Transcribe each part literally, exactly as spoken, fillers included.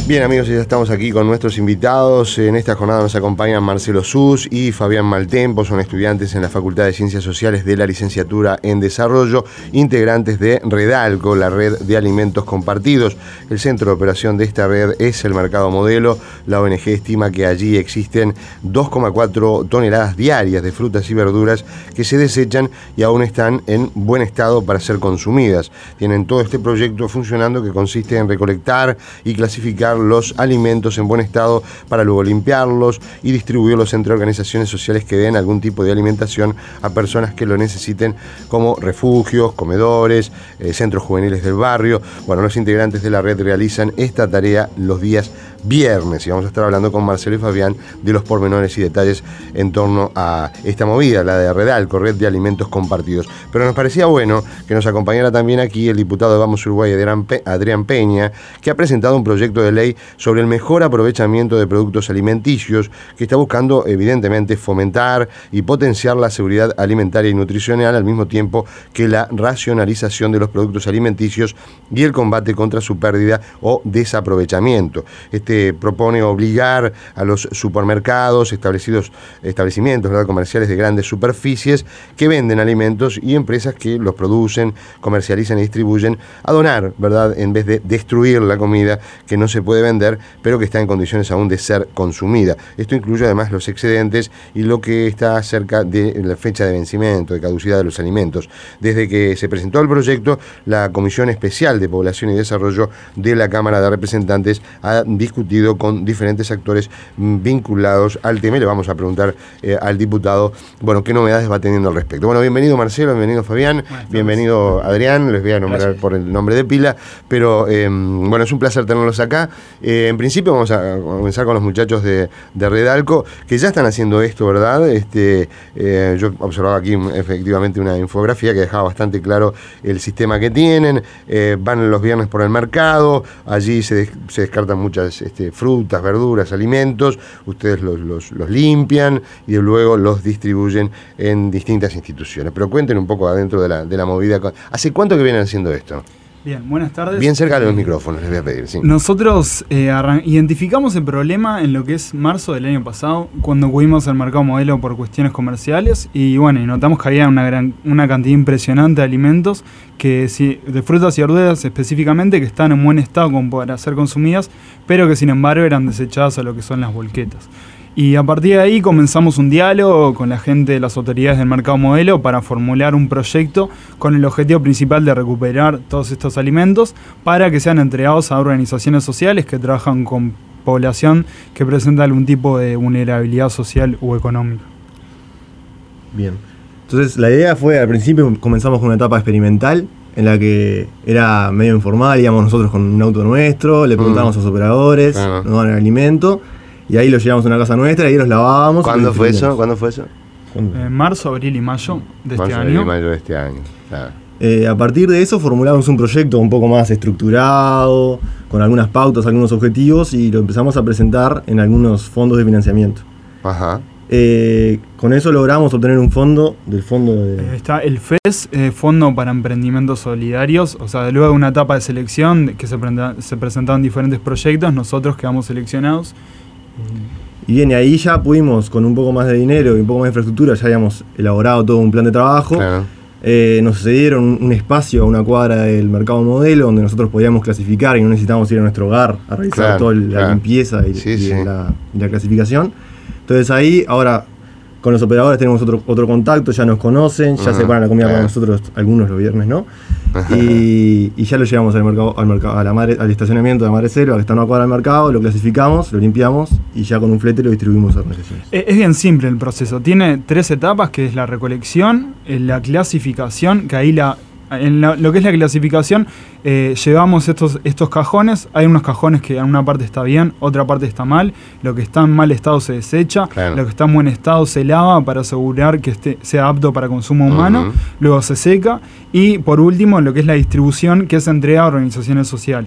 Bien, amigos, ya estamos aquí con nuestros invitados. En esta jornada nos acompañan Marcelo Sus y Fabián Maltempo, son estudiantes en la Facultad de Ciencias Sociales de la Licenciatura en Desarrollo, integrantes de Redalco, la red de alimentos compartidos. El centro de operación de esta red es el Mercado Modelo. La O N G estima que allí existen dos coma cuatro toneladas diarias de frutas y verduras que se desechan y aún están en buen estado para ser consumidas. Tienen todo este proyecto funcionando que consiste en recolectar y clasificar los alimentos en buen estado para luego limpiarlos y distribuirlos entre organizaciones sociales que den algún tipo de alimentación a personas que lo necesiten, como refugios, comedores, eh, centros juveniles del barrio. Bueno, los integrantes de la red realizan esta tarea los días viernes y vamos a estar hablando con Marcelo y Fabián de los pormenores y detalles en torno a esta movida, la de Redalco, Red de Alimentos Compartidos. Pero nos parecía bueno que nos acompañara también aquí el diputado de Vamos Uruguay, Adrián Peña, que ha presentado un proyecto de ley sobre el mejor aprovechamiento de productos alimenticios, que está buscando evidentemente fomentar y potenciar la seguridad alimentaria y nutricional al mismo tiempo que la racionalización de los productos alimenticios y el combate contra su pérdida o desaprovechamiento. Este propone obligar a los supermercados, establecidos, establecimientos ¿verdad? comerciales de grandes superficies que venden alimentos y empresas que los producen, comercializan y distribuyen a donar, ¿verdad? En vez de destruir la comida que no se puede vender, pero que está en condiciones aún de ser consumida. Esto incluye además los excedentes y lo que está cerca de la fecha de vencimiento, de caducidad de los alimentos. Desde que se presentó el proyecto, la Comisión Especial de Población y Desarrollo de la Cámara de Representantes ha discutido con diferentes actores vinculados al tema y le vamos a preguntar eh, al diputado, bueno, qué novedades va teniendo al respecto. Bueno, bienvenido Marcelo, bienvenido Fabián, bienvenido Adrián, les voy a nombrar Gracias. Por el nombre de pila, pero eh, bueno, es un placer tenerlos acá. Eh, en principio vamos a comenzar con los muchachos de, de Redalco, que ya están haciendo esto, ¿verdad? Este, eh, yo observaba aquí efectivamente una infografía que dejaba bastante claro el sistema que tienen. Eh, van los viernes por el mercado, allí se, des, se descartan muchas este, frutas, verduras, alimentos, ustedes los, los, los limpian y luego los distribuyen en distintas instituciones. Pero cuenten un poco adentro de la, de la movida. ¿Hace cuánto que vienen haciendo esto? Bien, buenas tardes. Bien cerca de los micrófonos, les voy a pedir. Sí. Nosotros eh, identificamos el problema en lo que es marzo del año pasado, cuando acudimos al Mercado Modelo por cuestiones comerciales y bueno, y notamos que había una, gran, una cantidad impresionante de alimentos, que si, de frutas y verduras específicamente, que están en buen estado como para ser consumidas, pero que sin embargo eran desechadas a lo que son las volquetas. Y a partir de ahí comenzamos un diálogo con la gente de las autoridades del Mercado Modelo para formular un proyecto con el objetivo principal de recuperar todos estos alimentos para que sean entregados a organizaciones sociales que trabajan con población que presenta algún tipo de vulnerabilidad social u económica. Bien. Entonces la idea fue, al principio comenzamos con una etapa experimental en la que era medio informal, íbamos nosotros con un auto nuestro, le preguntábamos mm. a los operadores, claro. nos daban el alimento. Y ahí los llevamos a una casa nuestra y ahí los lavábamos. ¿Cuándo fue eso? ¿Cuándo fue eso? En marzo, abril y mayo de marzo, este abril año. y mayo de este año, claro. Eh, a partir de eso formulamos un proyecto un poco más estructurado, con algunas pautas, algunos objetivos, y lo empezamos a presentar en algunos fondos de financiamiento. Ajá. Eh, con eso logramos obtener un fondo del fondo de... Eh, está el F E S, eh, Fondo para Emprendimientos Solidarios, o sea, luego de una etapa de selección que se, pre- se presentaron diferentes proyectos, nosotros quedamos seleccionados. Y bien, y ahí ya pudimos, con un poco más de dinero y un poco más de infraestructura, ya habíamos elaborado todo un plan de trabajo. Claro. Eh, nos cedieron un, un espacio a una cuadra del Mercado Modelo donde nosotros podíamos clasificar y no necesitábamos ir a nuestro hogar a realizar claro, toda la claro. limpieza y, sí, y, sí. La, y la clasificación. Entonces ahí, ahora, con los operadores tenemos otro, otro contacto, ya nos conocen, ya uh-huh. se paran la comida uh-huh. para nosotros, algunos los viernes, ¿no? Uh-huh. Y, y ya lo llevamos al mercado, al mercado, a la madre, al estacionamiento de Madre Selva, que está en una cuadra del mercado, lo clasificamos, lo limpiamos y ya con un flete lo distribuimos a organizaciones. Es bien simple el proceso, tiene tres etapas, que es la recolección, la clasificación, que ahí la... En la, lo que es la clasificación, eh, llevamos estos, estos cajones. Hay unos cajones que en una parte está bien, otra parte está mal. Lo que está en mal estado se desecha, claro. Lo que está en buen estado se lava para asegurar que esté, sea apto para consumo humano. Uh-huh. Luego se seca y por último lo que es la distribución, que es entrega a organizaciones sociales.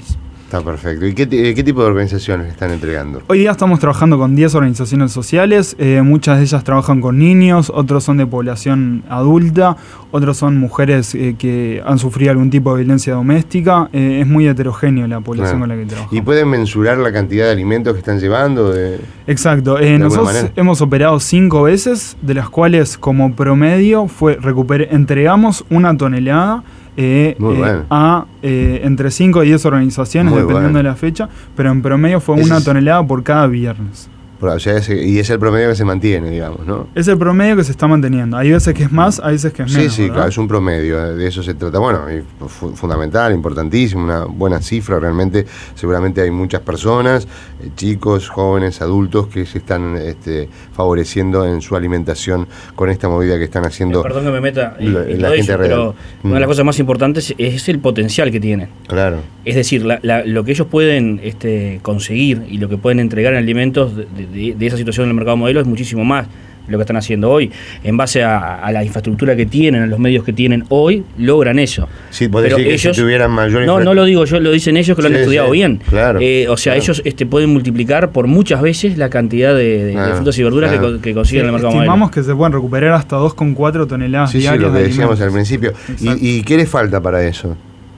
Está perfecto. ¿Y qué, qué tipo de organizaciones están entregando? Hoy día estamos trabajando con diez organizaciones sociales, eh, muchas de ellas trabajan con niños, otros son de población adulta, otros son mujeres eh, que han sufrido algún tipo de violencia doméstica, eh, es muy heterogéneo la población claro. con la que trabajamos. ¿Y pueden mensurar la cantidad de alimentos que están llevando? De, Exacto, eh, nosotros manera? hemos operado cinco veces, de las cuales como promedio fue recuper- entregamos una tonelada Eh, Muy bueno. eh, a eh, entre cinco y diez organizaciones, Muy dependiendo bueno. de la fecha, pero en promedio fue una es, tonelada por cada viernes. O sea, es, y es el promedio que se mantiene, digamos, ¿no? Es el promedio que se está manteniendo. Hay veces que es más, hay veces que es menos. Sí, sí, ¿verdad? Claro, es un promedio, de eso se trata. Bueno, fu- fundamental, importantísimo, una buena cifra. Realmente, seguramente hay muchas personas, eh, chicos, jóvenes, adultos, que se están este, favoreciendo en su alimentación con esta movida que están haciendo. Eh, perdón que me meta en la, la gente eso, pero mm. una de las cosas más importantes es el potencial que tienen. Claro. Es decir, la, la, lo que ellos pueden este, conseguir y lo que pueden entregar en alimentos de, de, De, de esa situación en el mercado modelo es muchísimo más lo que están haciendo hoy. En base a, a la infraestructura que tienen, a los medios que tienen hoy, logran eso. Sí, podés decir que ellos, si tuvieran mayor No, no lo digo yo, lo dicen ellos que lo sí, han estudiado sí, bien. Claro, eh, o sea, claro. ellos este, pueden multiplicar por muchas veces la cantidad de, de, claro, de frutas y verduras claro. que, que consiguen sí, en el mercado modelo. Estimamos que se pueden recuperar hasta dos coma cuatro toneladas sí, diarias. Sí, lo que de decíamos alimentos. al principio. ¿Y, ¿Y qué les falta para eso?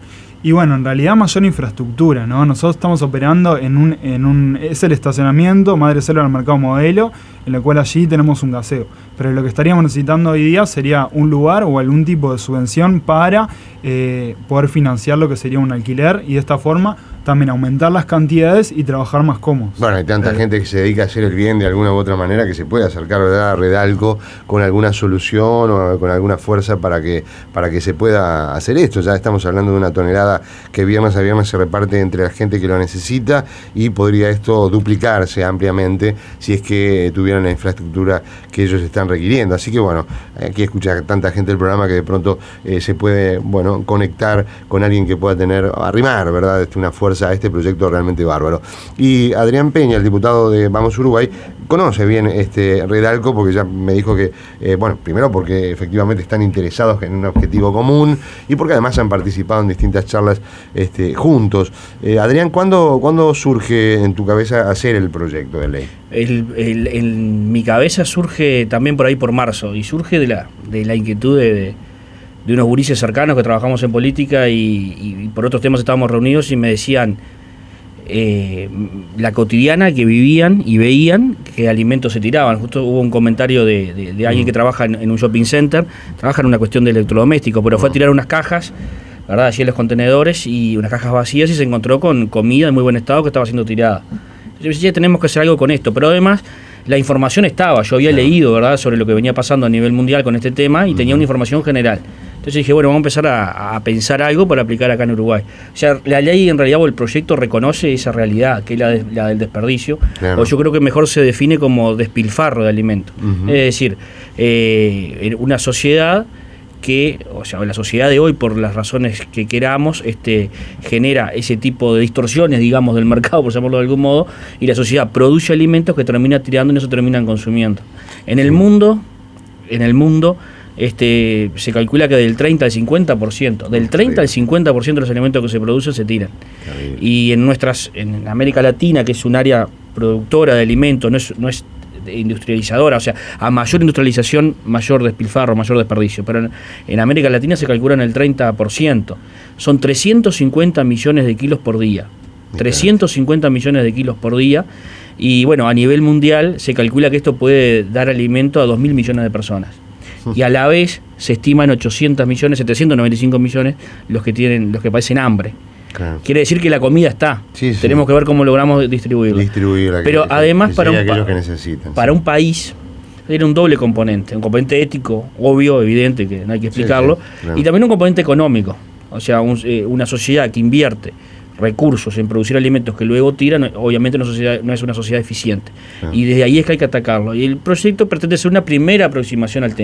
Y bueno, en realidad mayor infraestructura, ¿no? Nosotros estamos operando en un, en un es el estacionamiento Madre Selva del mercado modelo, en el cual allí tenemos un gaseo. Pero lo que estaríamos necesitando hoy día sería un lugar o algún tipo de subvención para eh, poder financiar lo que sería un alquiler y de esta forma también aumentar las cantidades y trabajar más cómodos. Bueno, hay tanta eh. gente que se dedica a hacer el bien de alguna u otra manera que se puede acercar, ¿verdad?, a Redalco con alguna solución o con alguna fuerza para que, para que se pueda hacer esto. Ya estamos hablando de una tonelada que viernes a viernes se reparte entre la gente que lo necesita y podría esto duplicarse ampliamente si es que tuvieran la infraestructura que ellos están requiriendo. Así que bueno, aquí escucha tanta gente el programa que de pronto eh, se puede, bueno, conectar con alguien que pueda tener, arrimar, ¿verdad?, una fuerza a este proyecto realmente bárbaro. Y Adrián Peña, el diputado de Vamos Uruguay, conoce bien este Redalco porque ya me dijo que, eh, bueno, primero porque efectivamente están interesados en un objetivo común y porque además han participado en distintas charlas este, juntos. Eh, Adrián, ¿cuándo, ¿cuándo surge en tu cabeza hacer el proyecto de ley? El, el, en mi cabeza surge también por ahí por marzo y surge de la, de la inquietud de, de de unos gurises cercanos que trabajamos en política y, y, y por otros temas estábamos reunidos y me decían eh, la cotidiana que vivían y veían que alimentos se tiraban. Justo hubo un comentario de, de, de alguien que trabaja en, en un shopping center, trabaja en una cuestión de electrodoméstico, pero fue a tirar unas cajas, ¿verdad?, allí en los contenedores y unas cajas vacías y se encontró con comida en muy buen estado que estaba siendo tirada. Yo decía, tenemos que hacer algo con esto, pero además la información estaba, yo había leído, ¿verdad?, sobre lo que venía pasando a nivel mundial con este tema y tenía una información general. Entonces dije, bueno, vamos a empezar a, a pensar algo para aplicar acá en Uruguay. O sea, la ley en realidad o el proyecto reconoce esa realidad, que es la, de, la del desperdicio, claro. o yo creo que mejor se define como despilfarro de alimentos. Uh-huh. Es decir, eh, una sociedad que, o sea, la sociedad de hoy, por las razones que queramos, este, genera ese tipo de distorsiones, digamos, del mercado, por llamarlo de algún modo, y la sociedad produce alimentos que termina tirando y no se terminan consumiendo. En el sí. mundo, en el mundo, este, se calcula que del treinta al cincuenta por ciento, del treinta al cincuenta por ciento de los alimentos que se producen se tiran. Y en nuestras, en América Latina, que es un área productora de alimentos, no es, no es industrializadora, o sea, a mayor industrialización, mayor despilfarro, mayor desperdicio, pero en, en América Latina se calcula en el treinta por ciento. Son trescientos cincuenta millones de kilos por día. trescientos cincuenta millones de kilos por día. Y bueno, a nivel mundial se calcula que esto puede dar alimento a dos mil millones de personas. Y a la vez se estiman ochocientos millones, setecientos noventa y cinco millones los que tienen, los que padecen hambre. Claro. Quiere decir que la comida está. Sí, sí. Tenemos que ver cómo logramos distribuirla. Distribuirla. Pero que, además que para, un, que necesitan, para sí. un país tiene un doble componente. Un componente ético, obvio, evidente, que no hay que explicarlo. Sí, sí, claro. Y también un componente económico. O sea, un, eh, una sociedad que invierte recursos en producir alimentos que luego tiran, obviamente una sociedad, no es una sociedad eficiente. Claro. Y desde ahí es que hay que atacarlo. Y el proyecto pretende ser una primera aproximación al tema.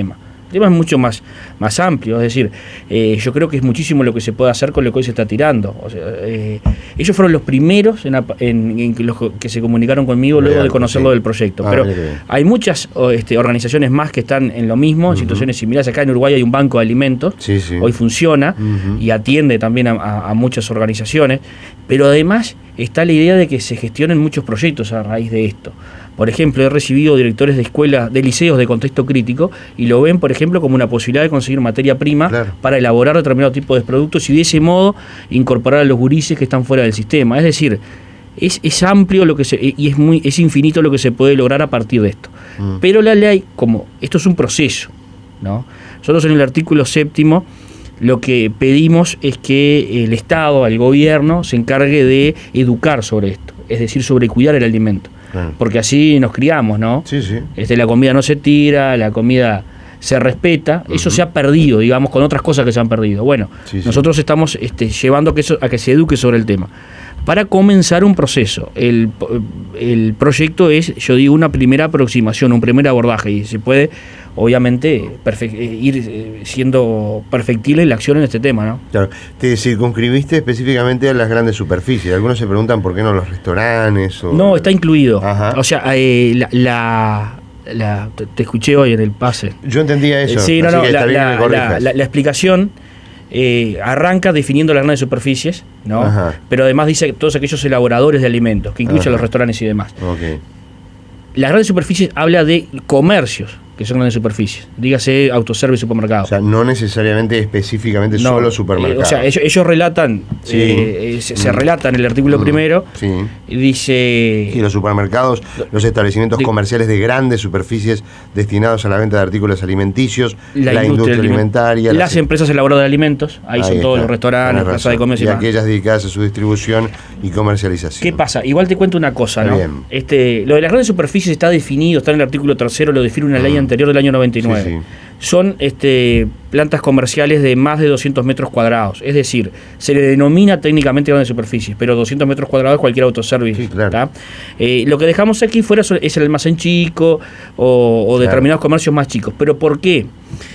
El tema es mucho más, más amplio, es decir, eh, yo creo que es muchísimo lo que se puede hacer con lo que hoy se está tirando. O sea, eh, ellos fueron los primeros en, en, en que, los que se comunicaron conmigo luego de conocerlo sí. del proyecto. Ah, pero hay muchas este, organizaciones más que están en lo mismo, en uh-huh. situaciones similares. Acá en Uruguay hay un banco de alimentos, sí, sí. hoy funciona uh-huh. y atiende también a, a, a muchas organizaciones, pero además está la idea de que se gestionen muchos proyectos a raíz de esto. Por ejemplo, he recibido directores de escuelas, de liceos de contexto crítico y lo ven, por ejemplo, como una posibilidad de conseguir materia prima claro. para elaborar determinado tipo de productos y de ese modo incorporar a los gurises que están fuera del sistema. Es decir, es, es amplio lo que se, y es muy es infinito lo que se puede lograr a partir de esto. Mm. Pero la ley, como esto es un proceso, ¿no? Nosotros en el artículo séptimo lo que pedimos es que el Estado, el gobierno, se encargue de educar sobre esto, es decir, sobre cuidar el alimento. Claro. Porque así nos criamos, ¿no? Sí, sí. Este, la comida no se tira, la comida se respeta. Uh-huh. Eso se ha perdido, digamos, con otras cosas que se han perdido. Bueno, sí, sí. nosotros estamos este, llevando a que, eso, a que se eduque sobre el tema. Para comenzar un proceso, el, el proyecto es, yo digo, una primera aproximación, un primer abordaje, y se puede, obviamente, perfect, ir siendo perfectible la acción en este tema, ¿no? Claro. Te circunscribiste específicamente a las grandes superficies. Algunos se preguntan por qué no los restaurantes. O... No, está incluido. Ajá. O sea, eh, la... la La, te, te escuché hoy en el pase. Yo entendía eso. Eh, sí, no, no, la, la, la, la, la explicación eh, arranca definiendo las grandes superficies, ¿no? Ajá. Pero además dice todos aquellos elaboradores de alimentos, que incluyen los restaurantes y demás. Okay. Las grandes superficies habla de comercios, que son grandes superficies, dígase autoservice, supermercados. O sea, no necesariamente específicamente no, solo supermercados. Eh, o sea, ellos, ellos relatan, sí. eh, se, se relata en el artículo mm. primero, sí. y dice... Sí, los supermercados, los establecimientos de, comerciales de grandes superficies destinados a la venta de artículos alimenticios, la, la industria, industria alimentaria... Las, las empresas elaboradoras de alimentos, ahí, ahí son está, todos los restaurantes, casas de comercio y, y aquellas dedicadas a su distribución y comercialización. ¿Qué pasa? Igual te cuento una cosa, ¿no? Bien. Este, lo de las grandes superficies está definido, está en el artículo tercero, lo define una mm. ley anterior del año noventa y nueve. Sí, sí. Son este, plantas comerciales de más de doscientos metros cuadrados. Es decir, se le denomina técnicamente grandes superficies, pero doscientos metros cuadrados cualquier autoservice. Sí, claro. eh, lo que dejamos aquí fuera es el almacén chico o, o claro. determinados comercios más chicos. ¿Pero por qué?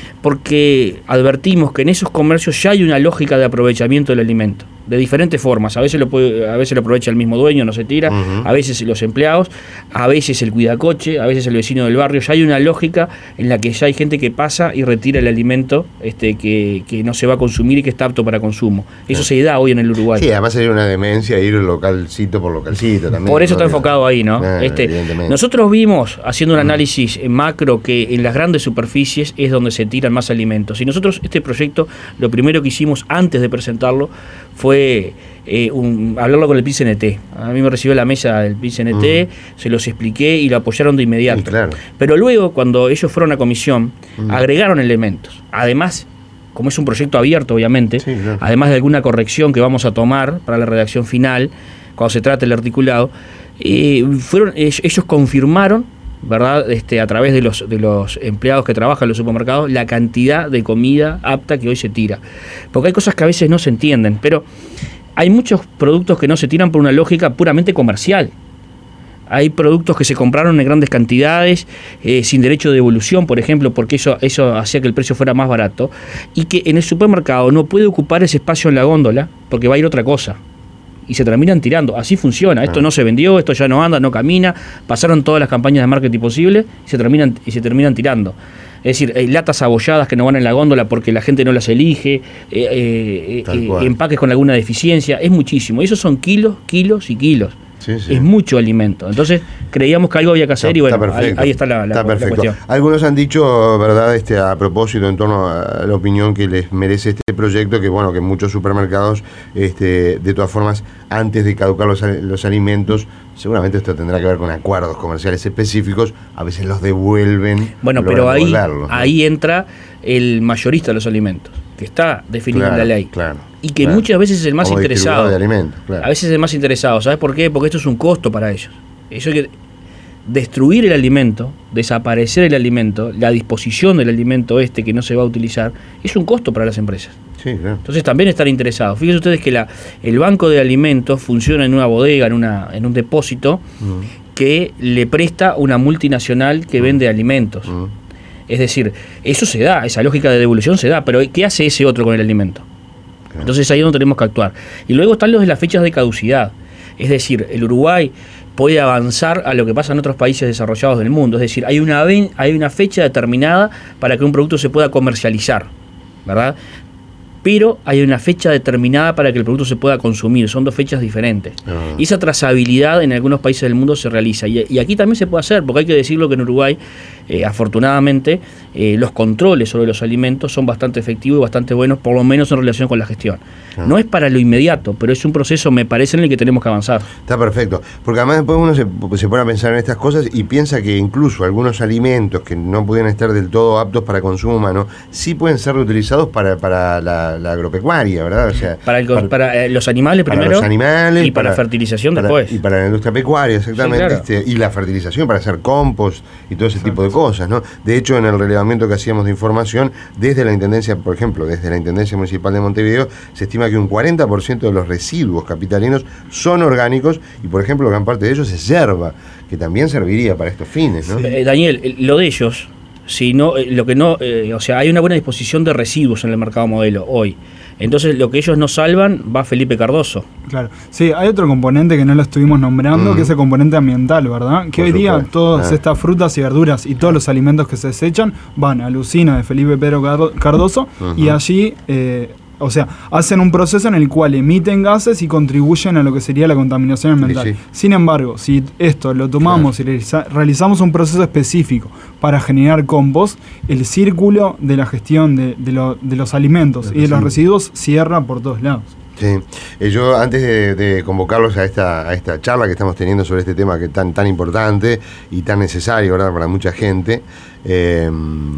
Porque advertimos que en esos comercios ya hay una lógica de aprovechamiento del alimento, de diferentes formas. A veces lo puede, a veces lo aprovecha el mismo dueño, no se tira, uh-huh. a veces los empleados, a veces el cuidacoche, a veces el vecino del barrio. Ya hay una lógica en la que ya hay gente que pasa y retira el alimento este, que, que no se va a consumir y que está apto para consumo. Eso uh-huh. se da hoy en el Uruguay. Sí, además sería una demencia ir localcito por localcito también. Por eso está enfocado ahí, ¿no? Ah, este, nosotros vimos, haciendo un análisis uh-huh. macro, que en las grandes superficies es donde se tiran más alimentos. Y nosotros, este proyecto, lo primero que hicimos antes de presentarlo fue eh, un, hablarlo con el P I C N T. A mí me recibió la mesa del P I C N T, mm. se los expliqué y lo apoyaron de inmediato. Sí, claro. Pero luego, cuando ellos fueron a comisión, mm. agregaron elementos. Además, como es un proyecto abierto, obviamente, sí, claro. además de alguna corrección que vamos a tomar para la redacción final, cuando se trate el articulado, eh, fueron ellos, ellos confirmaron, ¿verdad? Este, a través de los de los empleados que trabajan en los supermercados, la cantidad de comida apta que hoy se tira. Porque hay cosas que a veces no se entienden, pero hay muchos productos que no se tiran por una lógica puramente comercial. Hay productos que se compraron en grandes cantidades, eh, sin derecho de devolución, por ejemplo, porque eso, eso hacía que el precio fuera más barato, y que en el supermercado no puede ocupar ese espacio en la góndola porque va a ir otra cosa. Y se terminan tirando. Así funciona. Esto no se vendió, esto ya no anda, no camina. Pasaron todas las campañas de marketing posible y se terminan, y se terminan tirando. Es decir, hay latas abolladas que no van en la góndola porque la gente no las elige, eh, eh, eh, empaques con alguna deficiencia. Es muchísimo. Y esos son kilos, kilos y kilos. Sí, sí. Es mucho alimento. Entonces creíamos que algo había que hacer, no, y bueno, ahí, ahí está la, la, está la cuestión. Algunos han dicho, verdad, este, a propósito, en torno a la opinión que les merece este proyecto, que bueno, que muchos supermercados, este, de todas formas, antes de caducar los, los alimentos, seguramente esto tendrá que ver con acuerdos comerciales específicos, a veces los devuelven. Bueno, pero ahí, ¿no? ahí entra el mayorista de los alimentos, que está definido claro, en la ley. Claro. Y que claro. muchas veces es el más Como interesado. De alimentos, claro. A veces es el más interesado. ¿Sabes por qué? Porque esto es un costo para ellos. Eso hay que destruir el alimento, desaparecer el alimento, la disposición del alimento este que no se va a utilizar, es un costo para las empresas. Sí, claro. Entonces también están interesados. Fíjense ustedes que la, el banco de alimentos funciona en una bodega, en, una, en un depósito, uh-huh. que le presta una multinacional que uh-huh. vende alimentos. Uh-huh. Es decir, eso se da, esa lógica de devolución se da, pero ¿qué hace ese otro con el alimento? Claro. Entonces ahí es donde tenemos que actuar. Y luego están los de las fechas de caducidad. Es decir, el Uruguay puede avanzar a lo que pasa en otros países desarrollados del mundo. Es decir, hay una, hay una fecha determinada para que un producto se pueda comercializar, ¿verdad? Pero hay una fecha determinada para que el producto se pueda consumir. Son dos fechas diferentes. Uh-huh. Y esa trazabilidad en algunos países del mundo se realiza. Y, y aquí también se puede hacer, porque hay que decirlo que en Uruguay, eh, afortunadamente, eh, los controles sobre los alimentos son bastante efectivos y bastante buenos, por lo menos en relación con la gestión. Uh-huh. No es para lo inmediato, pero es un proceso, me parece, en el que tenemos que avanzar. Está perfecto. Porque además después uno se, se pone a pensar en estas cosas y piensa que incluso algunos alimentos que no pueden estar del todo aptos para consumo humano, sí pueden ser reutilizados para, para la la agropecuaria, ¿verdad? O sea, para, el, para, para los animales primero, para los animales, y para, para fertilización para, después. Y para la industria pecuaria, exactamente. Sí, claro. este, y la fertilización para hacer compost y todo ese Exacto. tipo de cosas, ¿no? De hecho, en el relevamiento que hacíamos de información, desde la Intendencia, por ejemplo, desde la Intendencia Municipal de Montevideo, se estima que un cuarenta por ciento de los residuos capitalinos son orgánicos y, por ejemplo, gran parte de ellos es yerba, que también serviría para estos fines, ¿no? Eh, Daniel, lo de ellos... Si no, lo que no, eh, o sea, hay una buena disposición de residuos en el mercado modelo hoy. Entonces, lo que ellos no salvan va Felipe Cardoso. Claro. Sí, hay otro componente que no lo estuvimos nombrando, mm. que es el componente ambiental, ¿verdad? Que Por hoy día supuesto. todas ah. estas frutas y verduras y todos los alimentos que se desechan van a la usina de Felipe Pedro Cardoso uh-huh. y allí... Eh, O sea, hacen un proceso en el cual emiten gases y contribuyen a lo que sería la contaminación ambiental. Sí, sí. Sin embargo, si esto lo tomamos claro. y realiza, realizamos un proceso específico para generar compost, el círculo de la gestión de, de, lo, de los alimentos de y de los residuos cierra por todos lados. Sí, eh, yo antes de, de convocarlos a esta, a esta charla que estamos teniendo sobre este tema que es tan, tan importante y tan necesario, ¿verdad?, para mucha gente, eh,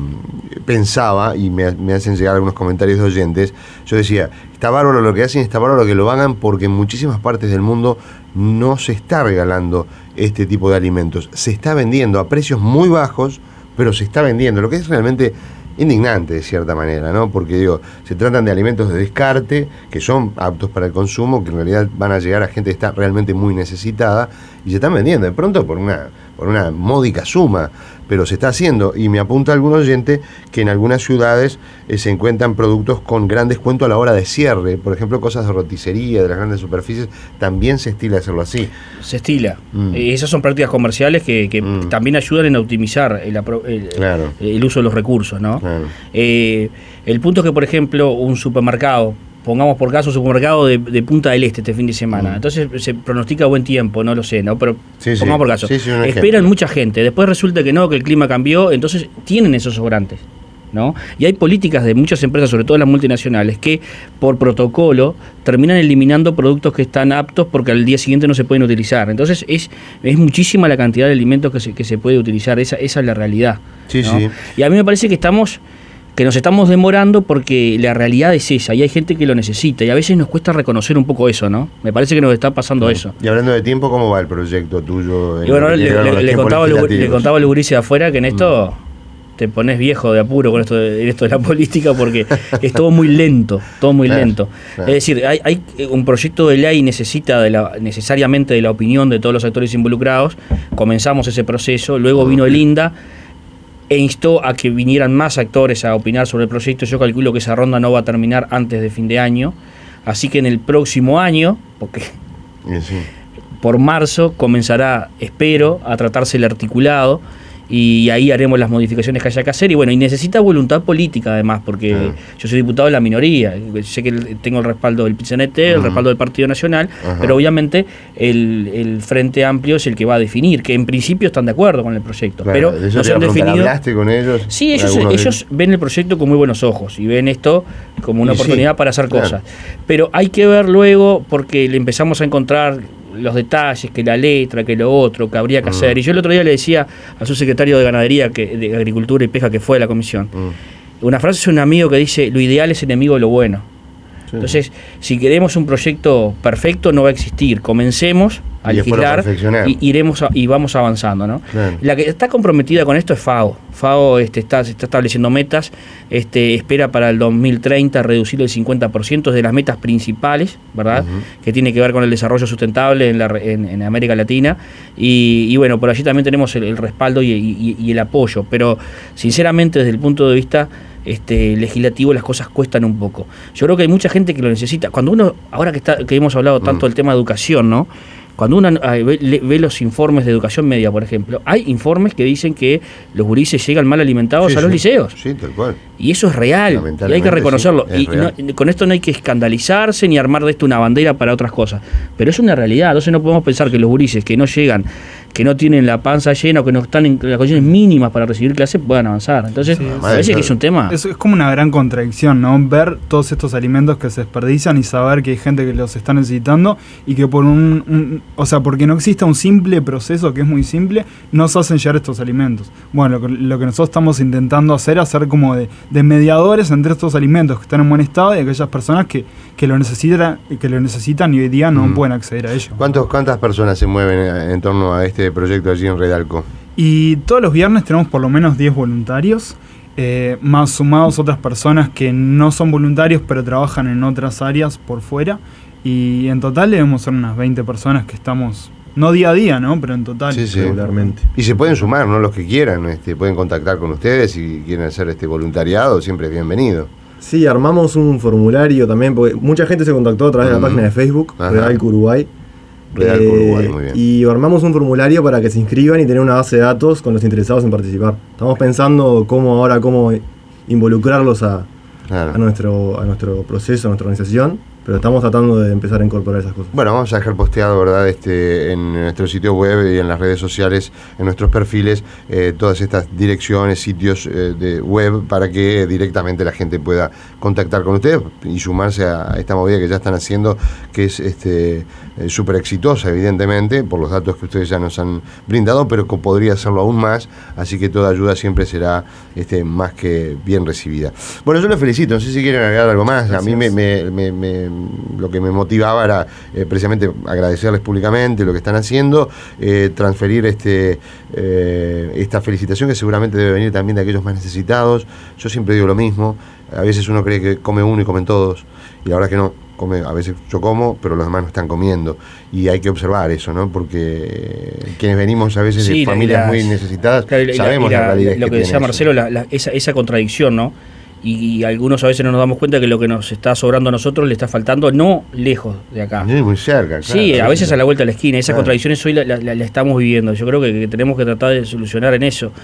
pensaba, y me, me hacen llegar algunos comentarios de oyentes, yo decía, está bárbaro lo que hacen, está bárbaro que lo hagan porque en muchísimas partes del mundo no se está regalando este tipo de alimentos, se está vendiendo a precios muy bajos, pero se está vendiendo, lo que es realmente... indignante de cierta manera, ¿no? Porque digo, se tratan de alimentos de descarte que son aptos para el consumo, que en realidad van a llegar a gente que está realmente muy necesitada y se están vendiendo de pronto por una por una módica suma, pero se está haciendo. Y me apunta algún oyente que en algunas ciudades eh, se encuentran productos con gran descuento a la hora de cierre, por ejemplo, cosas de roticería, de las grandes superficies, también se estila hacerlo así. Se estila. Mm. Eh, esas son prácticas comerciales que, que mm. también ayudan en optimizar el, el, claro. el uso de los recursos, ¿no? Claro. Eh, el punto es que, por ejemplo, un supermercado, pongamos por caso un supermercado de, de Punta del Este este fin de semana, mm. entonces se pronostica buen tiempo, no lo sé, ¿no? Pero sí, pongamos sí. por caso, sí, sí, esperan mucha gente, después resulta que no, que el clima cambió, entonces tienen esos sobrantes, ¿no? Y hay políticas de muchas empresas, sobre todo las multinacionales, que por protocolo terminan eliminando productos que están aptos porque al día siguiente no se pueden utilizar. Entonces es, es muchísima la cantidad de alimentos que se, que se puede utilizar, esa, esa es la realidad, sí, ¿no? Sí. Y a mí me parece que estamos... que nos estamos demorando porque la realidad es esa y hay gente que lo necesita y a veces nos cuesta reconocer un poco eso, ¿no? Me parece que nos está pasando sí. eso. Y hablando de tiempo, ¿cómo va el proyecto tuyo? Y bueno, le, le, le, contaba lo, le contaba a los gurises de afuera que en esto mm. te pones viejo de apuro con esto de, esto de la política porque es todo muy lento, todo muy claro, lento. Claro. Es decir, hay, hay un proyecto de ley necesita de la, necesariamente de la opinión de todos los actores involucrados, comenzamos ese proceso, luego vino el INDA e instó a que vinieran más actores a opinar sobre el proyecto. Yo calculo que esa ronda no va a terminar antes de fin de año, así que en el próximo año, porque sí. por marzo comenzará, espero, a tratarse el articulado y ahí haremos las modificaciones que haya que hacer y bueno, y necesita voluntad política además, porque uh-huh. yo soy diputado de la minoría, sé que tengo el respaldo del P C N T, uh-huh. el respaldo del Partido Nacional, uh-huh. pero obviamente el, el Frente Amplio es el que va a definir, que en principio están de acuerdo con el proyecto, claro, pero no se han definido. ¿Hablaste con ellos? Sí, ellos, ellos ven el proyecto con muy buenos ojos y ven esto como una y oportunidad sí, para hacer claro. cosas, pero hay que ver luego porque le empezamos a encontrar los detalles, que la letra, que lo otro, que habría que mm. hacer. Y yo el otro día le decía a su secretario de Ganadería, que, de Agricultura y Pesca, que fue de la comisión, mm. una frase de un amigo que dice, lo ideal es enemigo de lo bueno. Sí. Entonces, si queremos un proyecto perfecto, no va a existir. Comencemos a y legislar y iremos a, y vamos avanzando, ¿no? Claro. La que está comprometida con esto es FAO. FAO este, está, está estableciendo metas, este, espera para el dos mil treinta reducir el cincuenta por ciento de las metas principales, ¿verdad? Uh-huh. Que tiene que ver con el desarrollo sustentable en, la, en, en América Latina. Y, y bueno, por allí también tenemos el, el respaldo y, y, y el apoyo. Pero sinceramente, desde el punto de vista Este, legislativo, las cosas cuestan un poco. Yo creo que hay mucha gente que lo necesita. Cuando uno, ahora que está, que hemos hablado tanto mm. del tema de educación, ¿no? Cuando uno ve, ve los informes de educación media, por ejemplo, hay informes que dicen que los gurises llegan mal alimentados sí, a los sí. liceos. Sí, tal cual. Y eso es real, y hay que reconocerlo. Sí, y no, con esto no hay que escandalizarse ni armar de esto una bandera para otras cosas. Pero es una realidad, entonces no podemos pensar que los gurises que no llegan, que no tienen la panza llena o que no están en las condiciones mínimas para recibir clases puedan avanzar. Entonces, sí, parece que es un tema... Es, es como una gran contradicción, ¿no? Ver todos estos alimentos que se desperdician y saber que hay gente que los está necesitando y que por un... un o sea, porque no exista un simple proceso que es muy simple, no se hacen llegar estos alimentos. Bueno, lo que, lo que nosotros estamos intentando hacer es hacer como de, de mediadores entre estos alimentos que están en buen estado y aquellas personas que, que, lo, necesitan, que lo necesitan y hoy día no mm. pueden acceder a ello. ¿Cuántos, ¿Cuántas personas se mueven en torno a este proyecto allí en Redalco? Y todos los viernes tenemos por lo menos diez voluntarios, eh, más sumados otras personas que no son voluntarios pero trabajan en otras áreas por fuera. Y en total debemos ser unas veinte personas que estamos, no día a día, ¿no? Pero en total, sí, sí. regularmente. Y se pueden sumar, ¿no? Los que quieran, este, pueden contactar con ustedes si quieren hacer este voluntariado, siempre es bienvenido. Sí, armamos un formulario también, porque mucha gente se contactó a través de la mm. página de Facebook, Redalco Uruguay. Redalco eh, Uruguay, muy bien. Y armamos un formulario para que se inscriban y tener una base de datos con los interesados en participar. Estamos pensando cómo ahora, cómo involucrarlos a, claro. a, nuestro, a nuestro proceso, a nuestra organización. Pero estamos tratando de empezar a incorporar esas cosas. Bueno, vamos a dejar posteado, ¿verdad? Este, en nuestro sitio web y en las redes sociales, en nuestros perfiles, eh, todas estas direcciones, sitios eh, de web para que directamente la gente pueda contactar con ustedes y sumarse a esta movida que ya están haciendo, que es este súper exitosa, evidentemente, por los datos que ustedes ya nos han brindado, pero que podría hacerlo aún más, así que toda ayuda siempre será este, más que bien recibida. Bueno, yo los felicito, no sé si quieren agregar algo más. Gracias. A mí me... me, me, me lo que me motivaba era eh, precisamente agradecerles públicamente lo que están haciendo, eh, transferir este eh, esta felicitación que seguramente debe venir también de aquellos más necesitados. Yo siempre digo lo mismo, a veces uno cree que come uno y comen todos, y la verdad que no, come, a veces yo como, pero los demás no están comiendo, y hay que observar eso, ¿no? Porque quienes venimos a veces sí, de familias la, muy necesitadas, claro, sabemos la, la, la realidad lo que, que decía Marcelo, la, la, esa, esa contradicción, ¿no? Y, y algunos a veces no nos damos cuenta que lo que nos está sobrando a nosotros le está faltando no lejos de acá. Sí, muy cerca. Claro, sí, a veces a la vuelta de la esquina. Esas claro. contradicciones hoy la, la, la estamos viviendo. Yo creo que, que tenemos que tratar de solucionar en eso.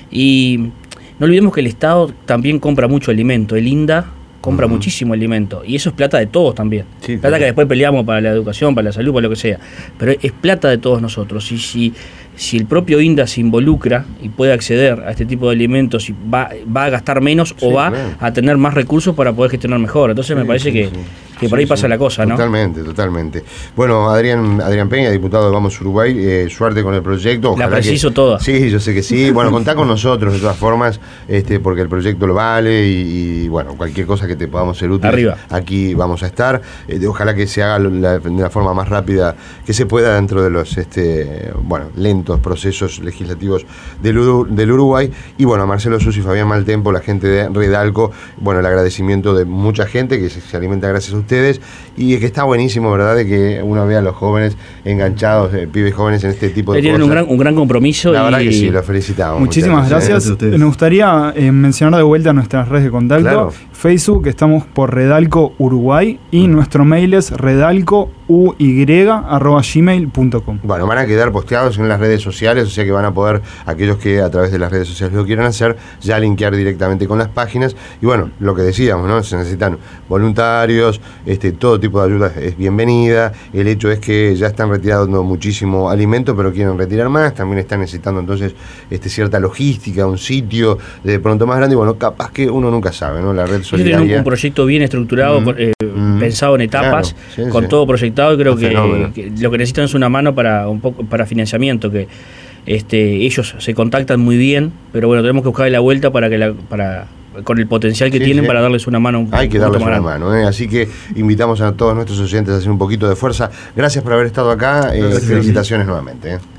Y no olvidemos que el Estado también compra mucho alimento. El INDA compra uh-huh. muchísimo alimento. Y eso es plata de todos también. Sí, plata claro. que después peleamos para la educación, para la salud, para lo que sea. Pero es plata de todos nosotros. Y si... Si el propio INDA se involucra y puede acceder a este tipo de alimentos, y va, va a gastar menos sí, o va claro. a tener más recursos para poder gestionar mejor. Entonces sí, me parece sí, que, sí. que por ahí sí, pasa sí. la cosa, ¿no? Totalmente, totalmente. Bueno, Adrián Adrián Peña, diputado de Vamos Uruguay, eh, suerte con el proyecto. Ojalá la preciso que, toda. Sí, yo sé que sí. Bueno, contá con nosotros de todas formas, este, porque el proyecto lo vale y, y bueno, cualquier cosa que te podamos ser útil, Arriba. aquí vamos a estar. Eh, ojalá que se haga la, de la forma más rápida que se pueda dentro de los este, bueno, lentos procesos legislativos del, Uru, del Uruguay. Y bueno, Marcelo Sus y Fabián Maltempo, la gente de Redalco, bueno, el agradecimiento de mucha gente que se, se alimenta gracias a ustedes y que está buenísimo, ¿verdad?, de que uno vea a los jóvenes enganchados, eh, pibes jóvenes en este tipo de Tienen cosas. Un gran, un gran compromiso. La y... verdad que sí, los felicitamos. Muchísimas gracias. gracias. Nos gustaría eh, mencionar de vuelta nuestras redes de contacto. Claro. Facebook, estamos por Redalco Uruguay y mm. nuestro mail es redalco u y arroba gmail punto com. Bueno, van a quedar posteados en las redes sociales, o sea que van a poder, aquellos que a través de las redes sociales lo quieran hacer, ya linkear directamente con las páginas. Y bueno, lo que decíamos, ¿no? Se necesitan voluntarios, este, todo tipo de ayuda es bienvenida. El hecho es que ya están retirando muchísimo alimento, pero quieren retirar más. También están necesitando entonces este, cierta logística, un sitio de pronto más grande. Y bueno, capaz que uno nunca sabe, ¿no? La red solidaria. Tienen un, un proyecto bien estructurado, mm. eh, mm. pensado en etapas, claro, sí, con sí. todo proyectado. Y creo que, que lo que necesitan es una mano para un poco para financiamiento, que este, ellos se contactan muy bien, pero bueno, tenemos que buscar la vuelta para que la, para con el potencial que sí, tienen sí. para darles una mano. Un, Hay que darles una mano, ¿eh? Así que invitamos a todos nuestros oyentes a hacer un poquito de fuerza. Gracias por haber estado acá, eh, felicitaciones nuevamente. ¿eh?